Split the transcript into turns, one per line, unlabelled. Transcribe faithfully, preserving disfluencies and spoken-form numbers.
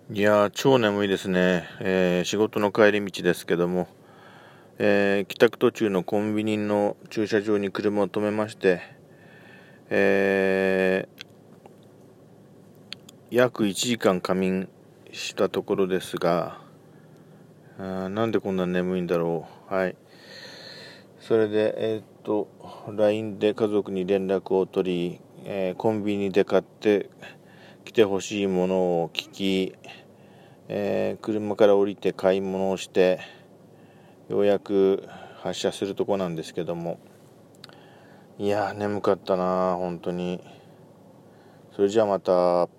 いやー、超眠いですね。えー仕事の帰り道ですけども、えー帰宅途中のコンビニの駐車場に車を止めまして、えー約いちじかん仮眠したところですが、あーなんでこんな眠いんだろう。はい。それで、えーっと、ライン で家族に連絡を取り、えーコンビニで買って来てほしいものを聞き、えー車から降りて買い物をして、ようやく発車するとこなんですけども、いやー眠かったなー本当に。それじゃあまた。